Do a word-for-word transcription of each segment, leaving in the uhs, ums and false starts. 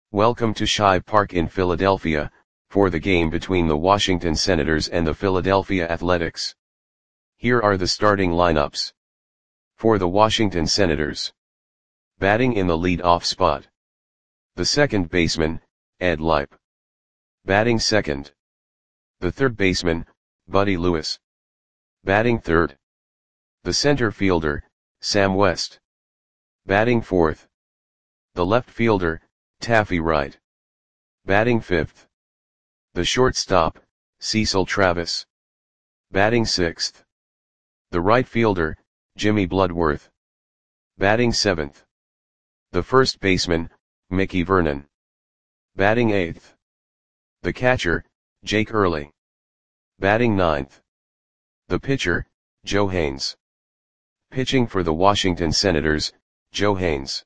Welcome to Shive Park in Philadelphia, for the game between the Washington Senators and the Philadelphia Athletics. Here are the starting lineups. For the Washington Senators. Batting in the lead-off spot. The second baseman, Ed Lipe. Batting second. The third baseman, Buddy Lewis. Batting third. The center fielder, Sam West. Batting fourth. The left fielder, Taffy Wright. Batting fifth. The shortstop, Cecil Travis. Batting sixth. The right fielder, Jimmy Bloodworth. Batting seventh. The first baseman, Mickey Vernon. Batting eighth. The catcher, Jake Early. Batting ninth. The pitcher, Joe Haines. Pitching for the Washington Senators, Joe Haines.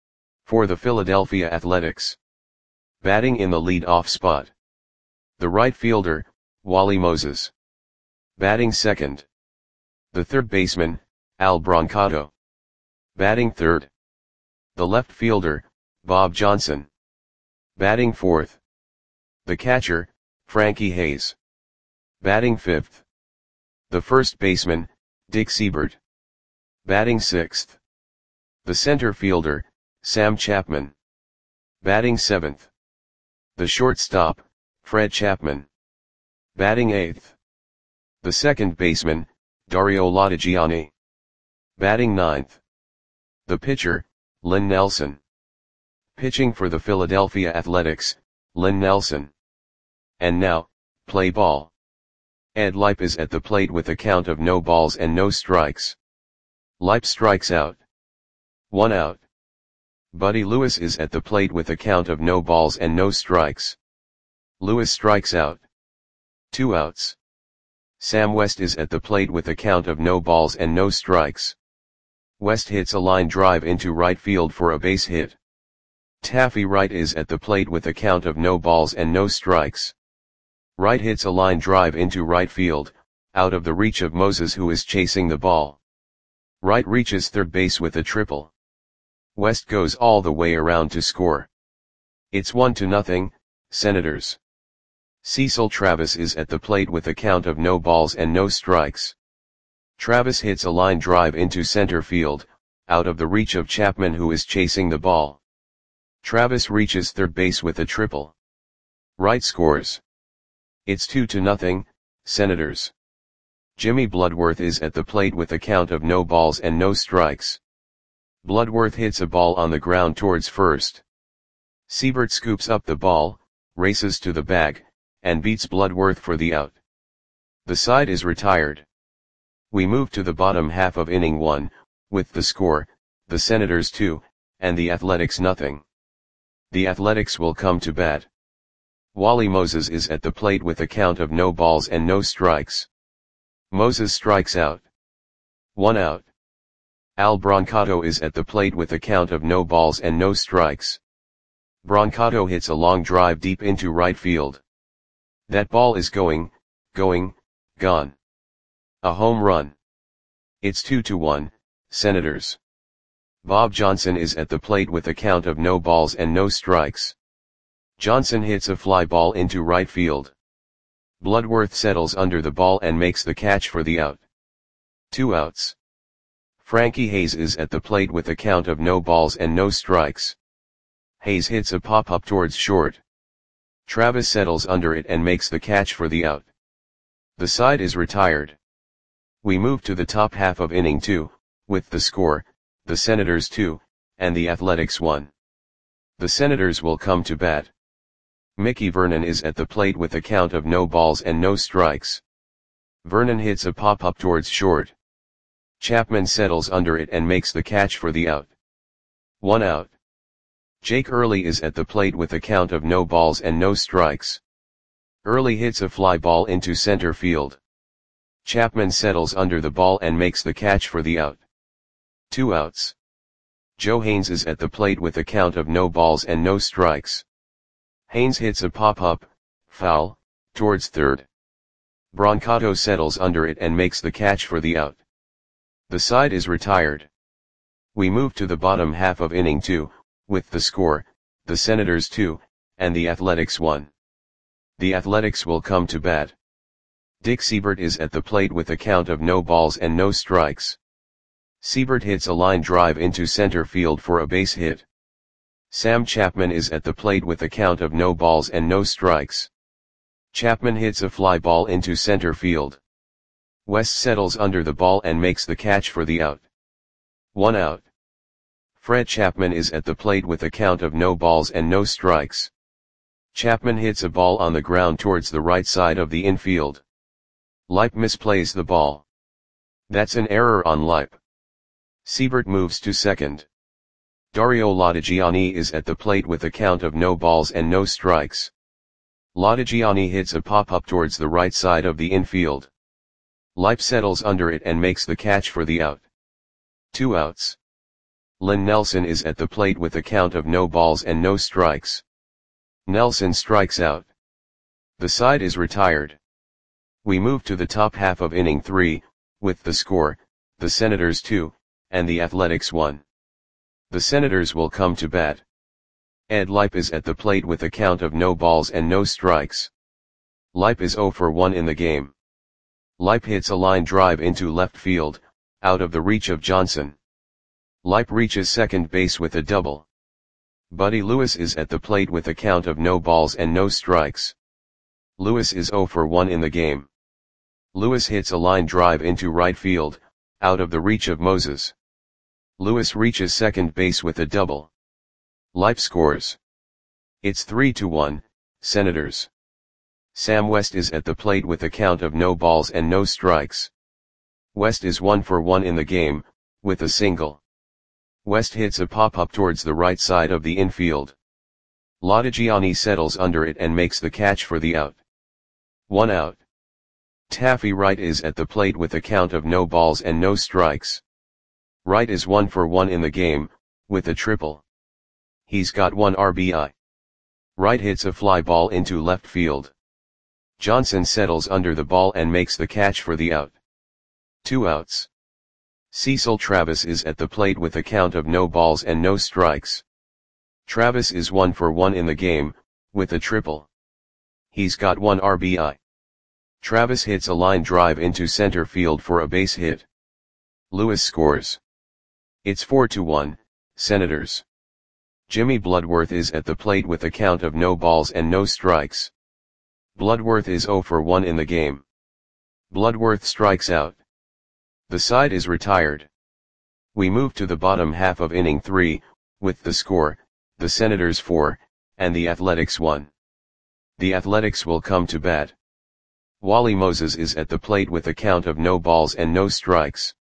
For the Philadelphia Athletics. Batting in the lead-off spot. The right fielder, Wally Moses. Batting second. The third baseman, Al Brancato. Batting third. The left fielder, Bob Johnson. Batting fourth. The catcher, Frankie Hayes. Batting fifth. The first baseman, Dick Siebert. Batting sixth. The center fielder, Sam Chapman. Batting seventh. The shortstop, Fred Chapman. Batting eighth. The second baseman, Dario Latigiani. Batting ninth. The pitcher, Lynn Nelson. Pitching for the Philadelphia Athletics, Lynn Nelson. And now, play ball. Ed Lipe is at the plate with a count of no balls and no strikes. Lipe strikes out. One out. Buddy Lewis is at the plate with a count of no balls and no strikes. Lewis strikes out. Two outs. Sam West is at the plate with a count of no balls and no strikes. West hits a line drive into right field for a base hit. Taffy Wright is at the plate with a count of no balls and no strikes. Wright hits a line drive into right field, out of the reach of Moses, who is chasing the ball. Wright reaches third base with a triple. West goes all the way around to score. It's one to nothing, Senators. Cecil Travis is at the plate with a count of no balls and no strikes. Travis hits a line drive into center field, out of the reach of Chapman, who is chasing the ball. Travis reaches third base with a triple. Wright scores. It's two to nothing, Senators. Jimmy Bloodworth is at the plate with a count of no balls and no strikes. Bloodworth hits a ball on the ground towards first. Siebert scoops up the ball, races to the bag, and beats Bloodworth for the out. The side is retired. We move to the bottom half of inning one, with the score, the Senators two, and the Athletics nothing. The Athletics will come to bat. Wally Moses is at the plate with a count of no balls and no strikes. Moses strikes out. One out. Al Brancato is at the plate with a count of no balls and no strikes. Brancato hits a long drive deep into right field. That ball is going, going, gone. A home run. It's two to one, Senators. Bob Johnson is at the plate with a count of no balls and no strikes. Johnson hits a fly ball into right field. Bloodworth settles under the ball and makes the catch for the out. Two outs. Frankie Hayes is at the plate with a count of no balls and no strikes. Hayes hits a pop-up towards short. Travis settles under it and makes the catch for the out. The side is retired. We move to the top half of inning two, with the score, the Senators two, and the Athletics one. The Senators will come to bat. Mickey Vernon is at the plate with a count of no balls and no strikes. Vernon hits a pop-up towards short. Chapman settles under it and makes the catch for the out. One out. Jake Early is at the plate with a count of no balls and no strikes. Early hits a fly ball into center field. Chapman settles under the ball and makes the catch for the out. Two outs. Joe Haines is at the plate with a count of no balls and no strikes. Haines hits a pop-up, foul, towards third. Brancato settles under it and makes the catch for the out. The side is retired. We move to the bottom half of inning two, with the score, the Senators two, and the Athletics one. The Athletics will come to bat. Dick Seibert is at the plate with a count of no balls and no strikes. Seibert hits a line drive into center field for a base hit. Sam Chapman is at the plate with a count of no balls and no strikes. Chapman hits a fly ball into center field. West settles under the ball and makes the catch for the out. One out. Fred Chapman is at the plate with a count of no balls and no strikes. Chapman hits a ball on the ground towards the right side of the infield. Lipe misplays the ball. That's an error on Lipe. Seibert moves to second. Dario Lodigiani is at the plate with a count of no balls and no strikes. Lodigiani hits a pop-up towards the right side of the infield. Lipe settles under it and makes the catch for the out. Two outs. Len Nelson is at the plate with a count of no balls and no strikes. Nelson strikes out. The side is retired. We move to the top half of inning three, with the score, the Senators two, and the Athletics one. The Senators will come to bat. Ed Lipe is at the plate with a count of no balls and no strikes. Lipe is oh for one in the game. Lipe hits a line drive into left field, out of the reach of Johnson. Lipe reaches second base with a double. Buddy Lewis is at the plate with a count of no balls and no strikes. Lewis is oh for one in the game. Lewis hits a line drive into right field, out of the reach of Moses. Lewis reaches second base with a double. Lipe scores. It's three to one, Senators. Sam West is at the plate with a count of no balls and no strikes. West is one for one in the game, with a single. West hits a pop-up towards the right side of the infield. Lodigiani settles under it and makes the catch for the out. One out. Taffy Wright is at the plate with a count of no balls and no strikes. Wright is one for one in the game, with a triple. He's got one R B I. Wright hits a fly ball into left field. Johnson settles under the ball and makes the catch for the out. Two outs. Cecil Travis is at the plate with a count of no balls and no strikes. Travis is one for one in the game, with a triple. He's got one R B I. Travis hits a line drive into center field for a base hit. Lewis scores. It's four to one, Senators. Jimmy Bloodworth is at the plate with a count of no balls and no strikes. Bloodworth is oh for one in the game. Bloodworth strikes out. The side is retired. We move to the bottom half of inning three, with the score, the Senators four, and the Athletics one. The Athletics will come to bat. Wally Moses is at the plate with a count of no balls and no strikes.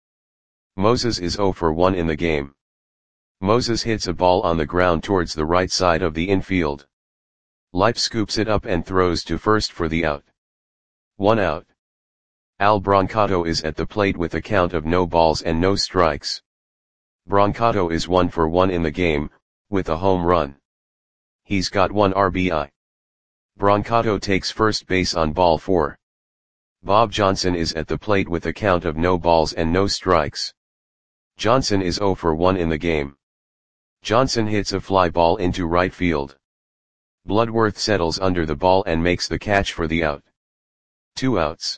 Moses is oh for one in the game. Moses hits a ball on the ground towards the right side of the infield. Lipe scoops it up and throws to first for the out. One out. Al Brancato is at the plate with a count of no balls and no strikes. Brancato is one for one in the game, with a home run. He's got one R B I. Brancato takes first base on ball four. Bob Johnson is at the plate with a count of no balls and no strikes. Johnson is oh for one in the game. Johnson hits a fly ball into right field. Bloodworth settles under the ball and makes the catch for the out. Two outs.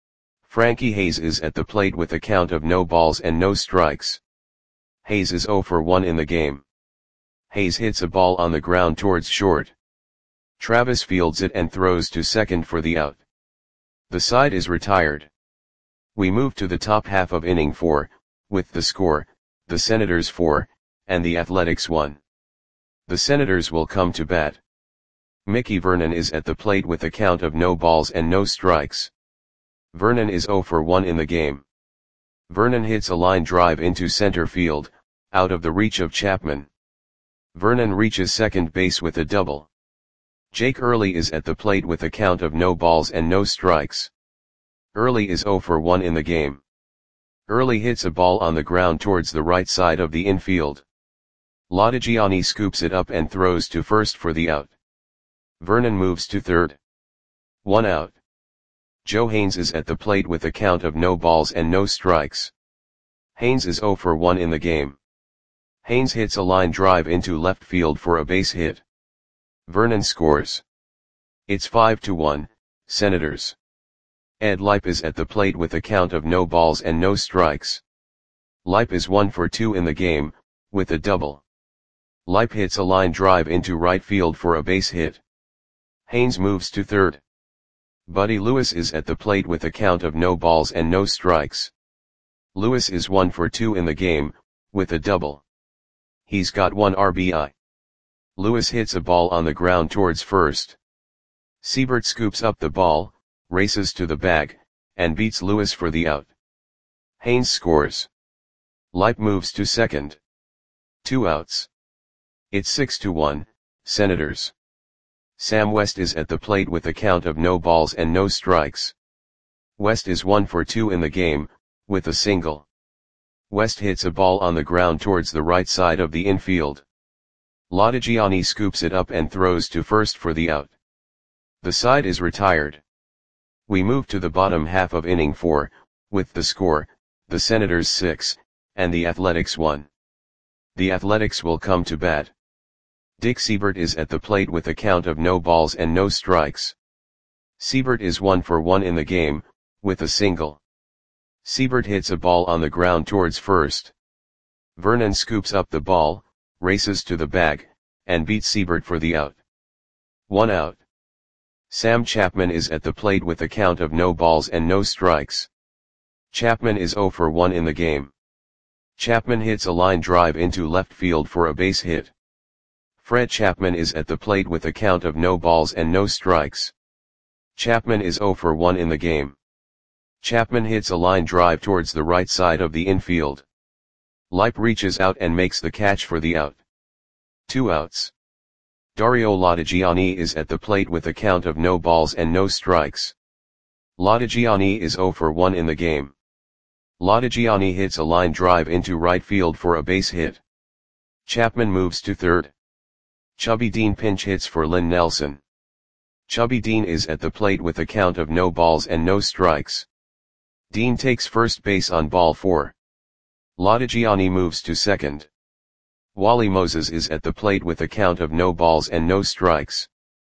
Frankie Hayes is at the plate with a count of no balls and no strikes. Hayes is oh for one in the game. Hayes hits a ball on the ground towards short. Travis fields it and throws to second for the out. The side is retired. We move to the top half of inning four, with the score, the Senators four, and the Athletics one. The Senators will come to bat. Mickey Vernon is at the plate with a count of no balls and no strikes. Vernon is oh for one in the game. Vernon hits a line drive into center field, out of the reach of Chapman. Vernon reaches second base with a double. Jake Early is at the plate with a count of no balls and no strikes. Early is oh for one in the game. Early hits a ball on the ground towards the right side of the infield. Lodigiani scoops it up and throws to first for the out. Vernon moves to third. One out. Joe Haynes is at the plate with a count of no balls and no strikes. Haynes is oh for one in the game. Haynes hits a line drive into left field for a base hit. Vernon scores. It's five to one, Senators. Ed Lipe is at the plate with a count of no balls and no strikes. Lipe is one for two in the game, with a double. Lipe hits a line drive into right field for a base hit. Haynes moves to third. Buddy Lewis is at the plate with a count of no balls and no strikes. Lewis is one for two in the game, with a double. He's got one R B I. Lewis hits a ball on the ground towards first. Siebert scoops up the ball, races to the bag, and beats Lewis for the out. Haynes scores. Lipe moves to second. Two outs. It's six to one, Senators. Sam West is at the plate with a count of no balls and no strikes. West is one for two in the game, with a single. West hits a ball on the ground towards the right side of the infield. Lodigiani scoops it up and throws to first for the out. The side is retired. We move to the bottom half of inning four, with the score, the Senators six, and the Athletics one. The Athletics will come to bat. Dick Siebert is at the plate with a count of no balls and no strikes. Siebert is one for one in the game, with a single. Siebert hits a ball on the ground towards first. Vernon scoops up the ball, races to the bag, and beats Siebert for the out. One out. Sam Chapman is at the plate with a count of no balls and no strikes. Chapman is zero for one in the game. Chapman hits a line drive into left field for a base hit. Fred Chapman is at the plate with a count of no balls and no strikes. Chapman is zero for one in the game. Chapman hits a line drive towards the right side of the infield. Lipe reaches out and makes the catch for the out. Two outs. Dario Lodigiani is at the plate with a count of no balls and no strikes. Lodigiani is zero for one in the game. Lodigiani hits a line drive into right field for a base hit. Chapman moves to third. Chubby Dean pinch hits for Lynn Nelson. Chubby Dean is at the plate with a count of no balls and no strikes. Dean takes first base on ball four. Lodigiani moves to second. Wally Moses is at the plate with a count of no balls and no strikes.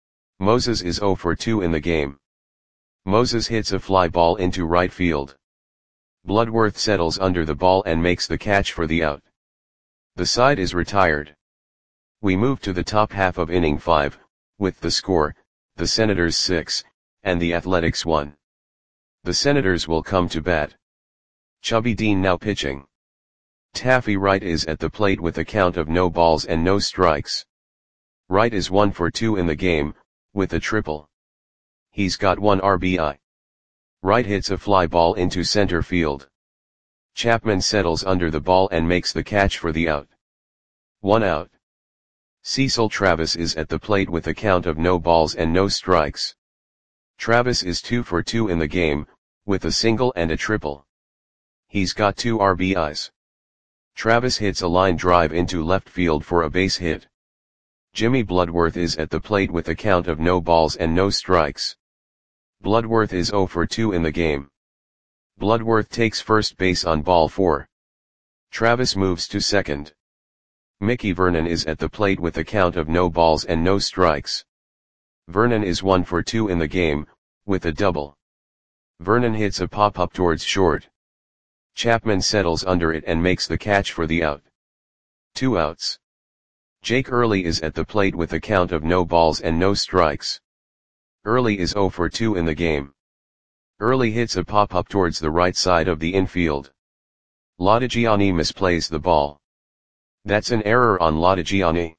Moses is zero for two in the game. Moses hits a fly ball into right field. Bloodworth settles under the ball and makes the catch for the out. The side is retired. We move to the top half of inning five, with the score, the Senators six, and the Athletics one. The Senators will come to bat. Chubby Dean now pitching. Taffy Wright is at the plate with a count of no balls and no strikes. Wright is one for two in the game, with a triple. He's got one R B I. Wright hits a fly ball into center field. Chapman settles under the ball and makes the catch for the out. One out. Cecil Travis is at the plate with a count of no balls and no strikes. Travis is two for two in the game, with a single and a triple. He's got two R B Is. Travis hits a line drive into left field for a base hit. Jimmy Bloodworth is at the plate with a count of no balls and no strikes. Bloodworth is zero for two in the game. Bloodworth takes first base on ball four. Travis moves to second. Mickey Vernon is at the plate with a count of no balls and no strikes. Vernon is one for two in the game, with a double. Vernon hits a pop-up towards short. Chapman settles under it and makes the catch for the out. Two outs. Jake Early is at the plate with a count of no balls and no strikes. Early is zero for two in the game. Early hits a pop-up towards the right side of the infield. Lodigiani misplays the ball. That's an error on Lodigiani.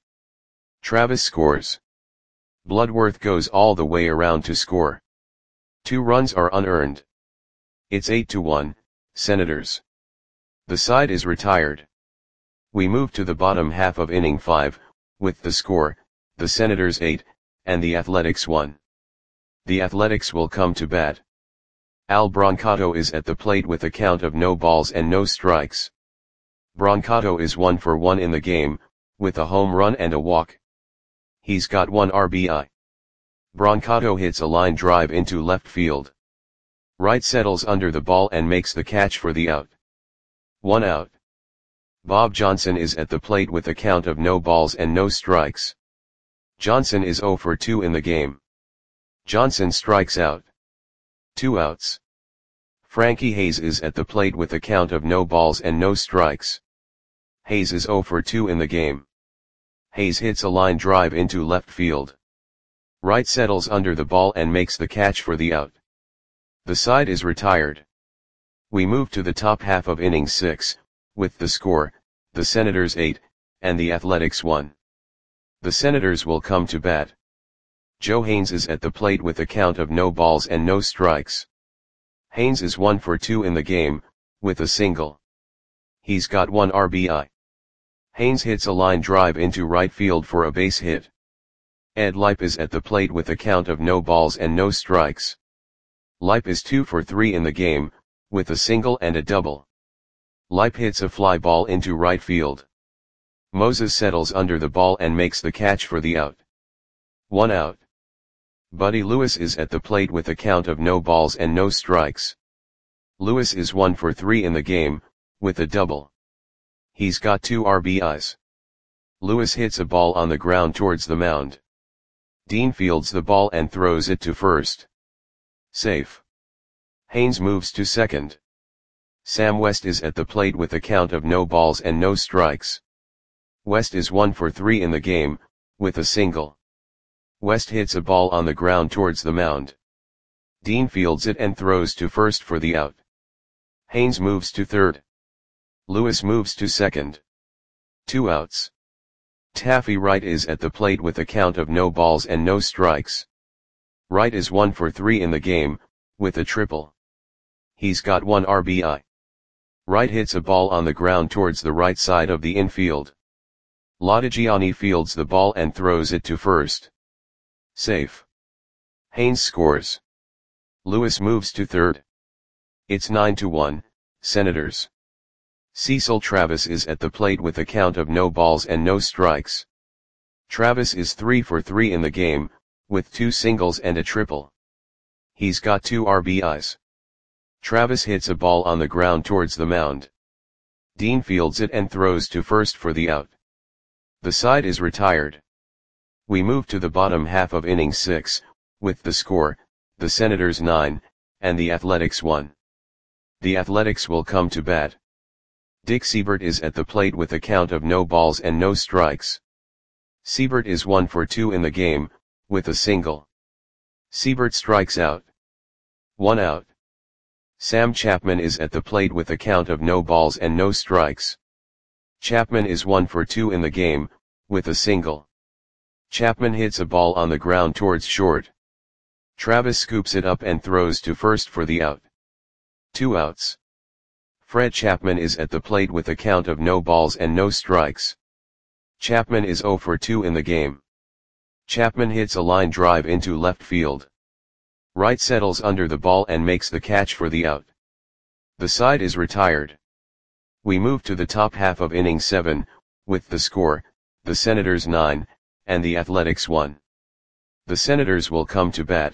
Travis scores. Bloodworth goes all the way around to score. Two runs are unearned. It's eight to one, Senators. The side is retired. We move to the bottom half of inning five, with the score, the Senators eight, and the Athletics one. The Athletics will come to bat. Al Brancato is at the plate with a count of no balls and no strikes. Brancato is one for one in the game, with a home run and a walk. He's got one R B I. Brancato hits a line drive into left field. Wright settles under the ball and makes the catch for the out. One out. Bob Johnson is at the plate with a count of no balls and no strikes. Johnson is zero for two in the game. Johnson strikes out. Two outs. Frankie Hayes is at the plate with a count of no balls and no strikes. Hayes is zero for two in the game. Hayes hits a line drive into left field. Wright settles under the ball and makes the catch for the out. The side is retired. We move to the top half of inning six, with the score, the Senators eight, and the Athletics one. The Senators will come to bat. Joe Haynes is at the plate with a count of no balls and no strikes. Haynes is one for two in the game, with a single. He's got one R B I. Haynes hits a line drive into right field for a base hit. Ed Lipe is at the plate with a count of no balls and no strikes. Lipe is two for three in the game, with a single and a double. Lipe hits a fly ball into right field. Moses settles under the ball and makes the catch for the out. One out. Buddy Lewis is at the plate with a count of no balls and no strikes. Lewis is one for three in the game, with a double. He's got two R B Is. Lewis hits a ball on the ground towards the mound. Dean fields the ball and throws it to first. Safe. Haynes moves to second. Sam West is at the plate with a count of no balls and no strikes. West is one for three in the game, with a single. West hits a ball on the ground towards the mound. Dean fields it and throws to first for the out. Haynes moves to third. Lewis moves to second. Two outs. Taffy Wright is at the plate with a count of no balls and no strikes. Wright is one for three in the game, with a triple. He's got one R B I. Wright hits a ball on the ground towards the right side of the infield. Lodigiani fields the ball and throws it to first. Safe. Haynes scores. Lewis moves to third. It's nine to one, Senators. Cecil Travis is at the plate with a count of no balls and no strikes. Travis is three for three in the game, with two singles and a triple. He's got two R B Is. Travis hits a ball on the ground towards the mound. Dean fields it and throws to first for the out. The side is retired. We move to the bottom half of inning six, with the score, the Senators nine, and the Athletics one. The Athletics will come to bat. Dick Siebert is at the plate with a count of no balls and no strikes. Siebert is one for two in the game, with a single. Siebert strikes out. One out. Sam Chapman is at the plate with a count of no balls and no strikes. Chapman is one for two in the game, with a single. Chapman hits a ball on the ground towards short. Travis scoops it up and throws to first for the out. Two outs. Fred Chapman is at the plate with a count of no balls and no strikes. Chapman is zero for two in the game. Chapman hits a line drive into left field. Wright settles under the ball and makes the catch for the out. The side is retired. We move to the top half of inning seven, with the score, the Senators nine, and the Athletics one. The Senators will come to bat.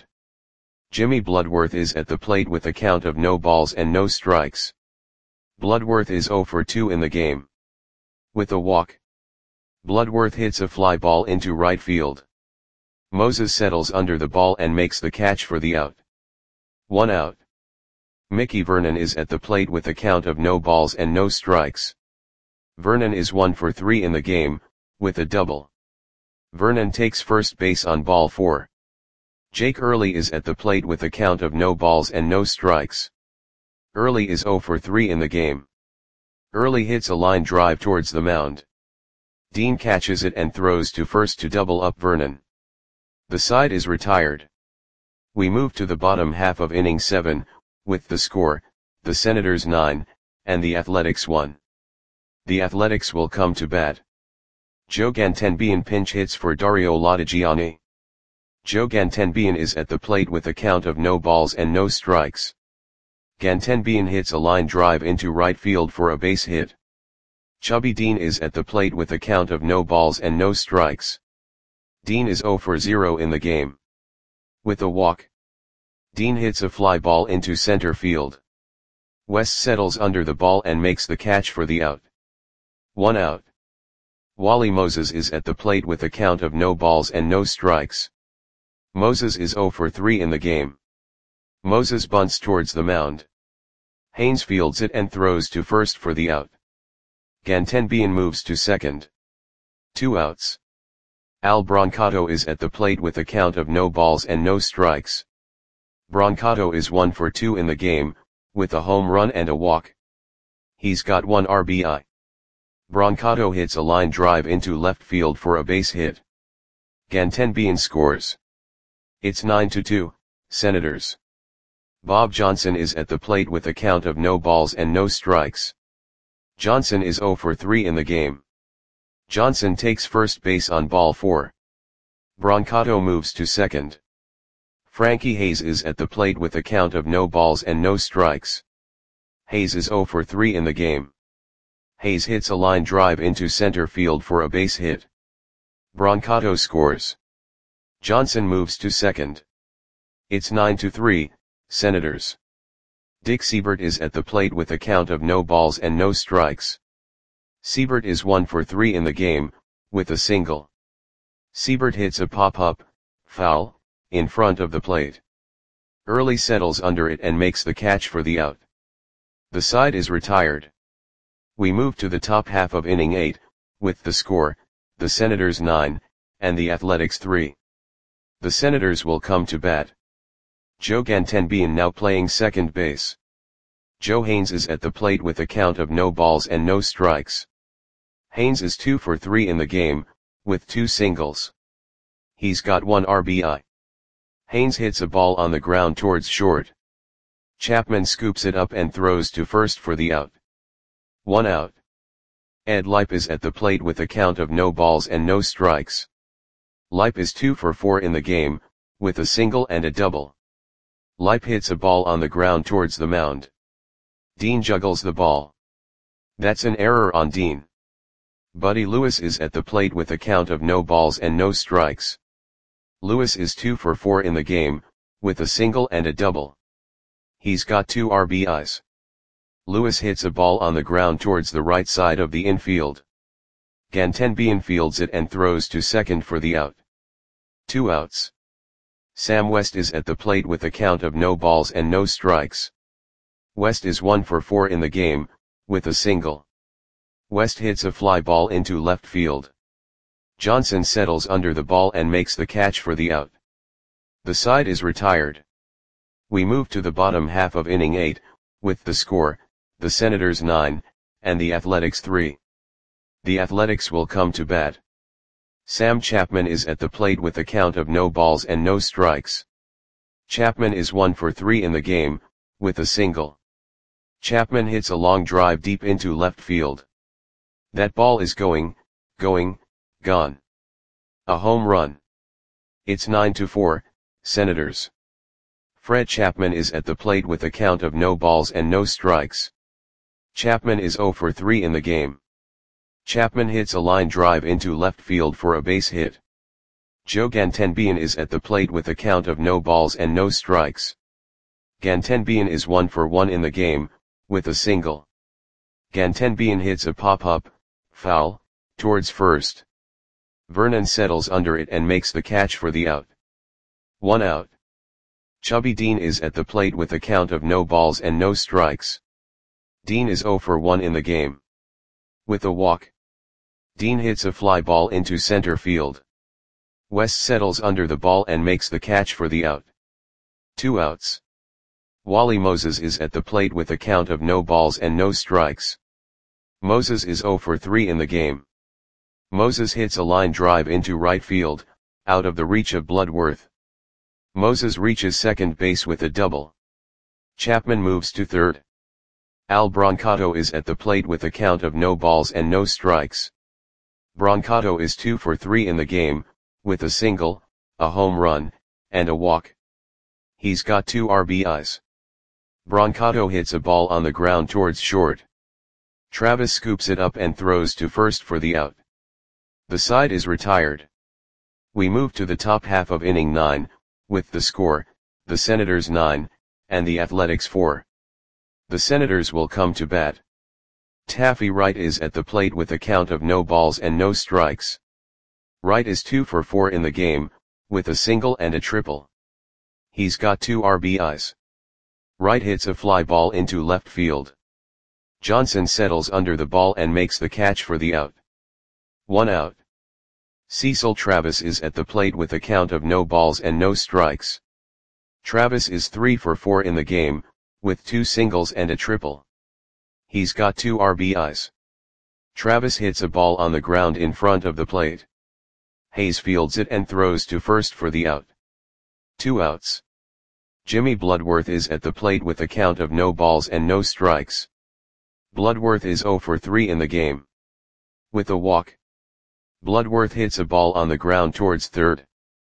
Jimmy Bloodworth is at the plate with a count of no balls and no strikes. Bloodworth is zero for two in the game. With a walk. Bloodworth hits a fly ball into right field. Moses settles under the ball and makes the catch for the out. One out. Mickey Vernon is at the plate with a count of no balls and no strikes. Vernon is one for three in the game, with a double. Vernon takes first base on ball four. Jake Early is at the plate with a count of no balls and no strikes. Early is zero for three in the game. Early hits a line drive towards the mound. Dean catches it and throws to first to double up Vernon. The side is retired. We move to the bottom half of inning seven, with the score, the Senators nine, and the Athletics one. The Athletics will come to bat. Joe Gantenbian pinch hits for Dario Lodigiani. Joe Gantenbian is at the plate with a count of no balls and no strikes. Gantenbian hits a line drive into right field for a base hit. Chubby Dean is at the plate with a count of no balls and no strikes. Dean is zero for zero in the game. With a walk. Dean hits a fly ball into center field. West settles under the ball and makes the catch for the out. One out. Wally Moses is at the plate with a count of no balls and no strikes. Moses is zero for three in the game. Moses bunts towards the mound. Haynes fields it and throws to first for the out. Gantenbean moves to second. Two outs. Al Brancato is at the plate with a count of no balls and no strikes. Brancato is one for two in the game, with a home run and a walk. He's got one R B I. Brancato hits a line drive into left field for a base hit. Gantenbean scores. It's nine to two, Senators. Bob Johnson is at the plate with a count of no balls and no strikes. Johnson is zero for three in the game. Johnson takes first base on ball four. Brancato moves to second. Frankie Hayes is at the plate with a count of no balls and no strikes. Hayes is zero for three in the game. Hayes hits a line drive into center field for a base hit. Brancato scores. Johnson moves to second. It's nine to three, Senators. Dick Seibert is at the plate with a count of no balls and no strikes. Seibert is one for three in the game, with a single. Seibert hits a pop-up, foul, in front of the plate. Early settles under it and makes the catch for the out. The side is retired. We move to the top half of inning eight, with the score, the Senators nine, and the Athletics three. The Senators will come to bat. Joe Gantenbean now playing second base. Joe Haynes is at the plate with a count of no balls and no strikes. Haynes is two for three in the game, with two singles. He's got one R B I. Haynes hits a ball on the ground towards short. Chapman scoops it up and throws to first for the out. One out. Ed Lipe is at the plate with a count of no balls and no strikes. Lipe is two for four in the game, with a single and a double. Lipe hits a ball on the ground towards the mound. Dean juggles the ball. That's an error on Dean. Buddy Lewis is at the plate with a count of no balls and no strikes. Lewis is two for four in the game, with a single and a double. He's got two R B Is. Lewis hits a ball on the ground towards the right side of the infield. Gantenbean fields it and throws to second for the out. Two outs. Sam West is at the plate with a count of no balls and no strikes. West is one for four in the game, with a single. West hits a fly ball into left field. Johnson settles under the ball and makes the catch for the out. The side is retired. We move to the bottom half of inning eight, with the score, the Senators nine, and the Athletics three. The Athletics will come to bat. Sam Chapman is at the plate with a count of no balls and no strikes. Chapman is one for three in the game, with a single. Chapman hits a long drive deep into left field. That ball is going, going, gone. A home run. It's nine to four, Senators. Fred Chapman is at the plate with a count of no balls and no strikes. Chapman is zero for three in the game. Chapman hits a line drive into left field for a base hit. Joe Gantenbean is at the plate with a count of no balls and no strikes. Gantenbean is one for one in the game, with a single. Gantenbean hits a pop-up, foul, towards first. Vernon settles under it and makes the catch for the out. One out. Chubby Dean is at the plate with a count of no balls and no strikes. Dean is zero for one in the game. With a walk. Dean hits a fly ball into center field. West settles under the ball and makes the catch for the out. Two outs. Wally Moses is at the plate with a count of no balls and no strikes. Moses is zero for three in the game. Moses hits a line drive into right field, out of the reach of Bloodworth. Moses reaches second base with a double. Chapman moves to third. Al Brancato is at the plate with a count of no balls and no strikes. Brancato is two for three in the game, with a single, a home run, and a walk. He's got two R B Is. Brancato hits a ball on the ground towards short. Travis scoops it up and throws to first for the out. The side is retired. We move to the top half of inning nine, with the score, the Senators nine, and the Athletics four. The Senators will come to bat. Taffy Wright is at the plate with a count of no balls and no strikes. Wright is two for four in the game, with a single and a triple. He's got two R B Is. Wright hits a fly ball into left field. Johnson settles under the ball and makes the catch for the out. One out. Cecil Travis is at the plate with a count of no balls and no strikes. Travis is three for four in the game, with two singles and a triple. He's got two R B Is. Travis hits a ball on the ground in front of the plate. Hayes fields it and throws to first for the out. Two outs. Jimmy Bloodworth is at the plate with a count of no balls and no strikes. Bloodworth is zero for three in the game. With a walk. Bloodworth hits a ball on the ground towards third.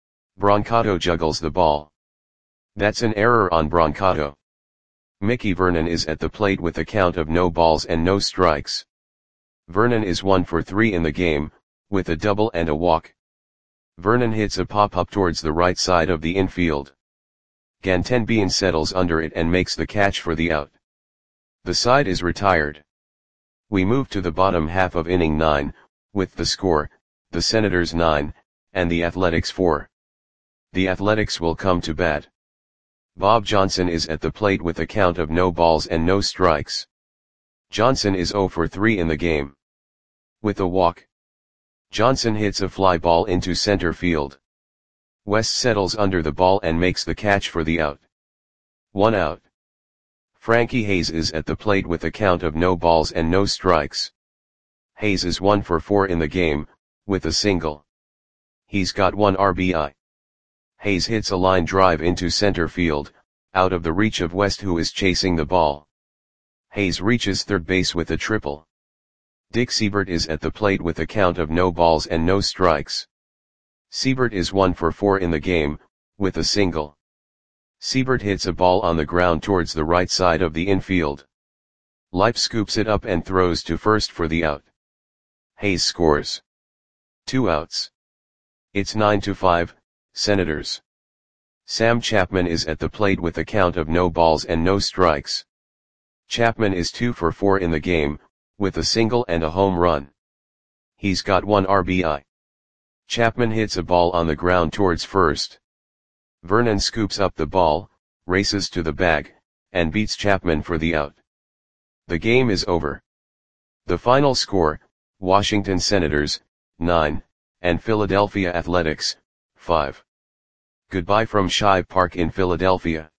Brancato juggles the ball. That's an error on Brancato. Mickey Vernon is at the plate with a count of no balls and no strikes. Vernon is one for three in the game, with a double and a walk. Vernon hits a pop-up towards the right side of the infield. Gantenbein settles under it and makes the catch for the out. The side is retired. We move to the bottom half of inning nine, with the score, the Senators nine, and the Athletics four. The Athletics will come to bat. Bob Johnson is at the plate with a count of no balls and no strikes. Johnson is zero for three in the game. With a walk. Johnson hits a fly ball into center field. West settles under the ball and makes the catch for the out. One out. Frankie Hayes is at the plate with a count of no balls and no strikes. Hayes is one for four in the game, with a single. He's got one R B I. Hayes hits a line drive into center field, out of the reach of West, who is chasing the ball. Hayes reaches third base with a triple. Dick Siebert is at the plate with a count of no balls and no strikes. Siebert is one for four in the game, with a single. Siebert hits a ball on the ground towards the right side of the infield. Leip scoops it up and throws to first for the out. Hayes scores. Two outs. It's nine to five, Senators. Sam Chapman is at the plate with a count of no balls and no strikes. Chapman is two for four in the game, with a single and a home run. He's got one R B I. Chapman hits a ball on the ground towards first. Vernon scoops up the ball, races to the bag, and beats Chapman for the out. The game is over. The final score, Washington Senators, nine, and Philadelphia Athletics, five. Goodbye from Shive Park in Philadelphia.